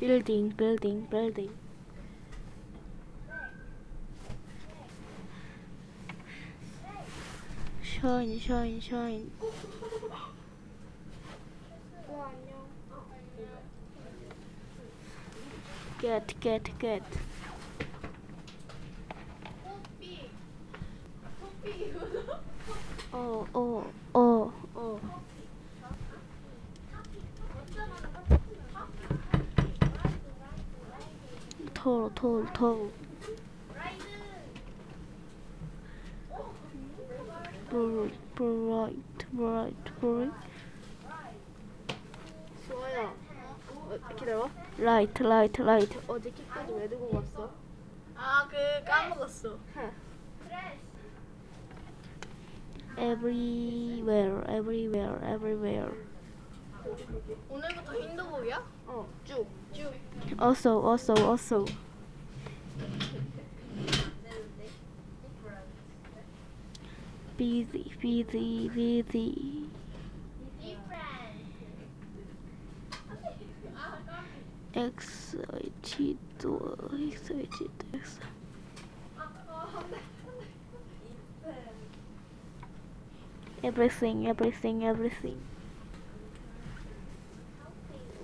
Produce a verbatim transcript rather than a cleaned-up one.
building, building, building. shine, shine, shine. get, get, get. 어, 어, 어, 어. 톨, 톨, 톨. bright, bright, bright, bright. 수아야, 어, 기다려. light, light, light. 어제 키까지 왜 들고 갔어? 아, 그 까먹었어. everywhere, everywhere, everywhere. 오늘부터 힌두복이야? 어, 쭉. 쭉. also, also, also. busy, busy, busy. excited, excited, excited. everything, everything, everything.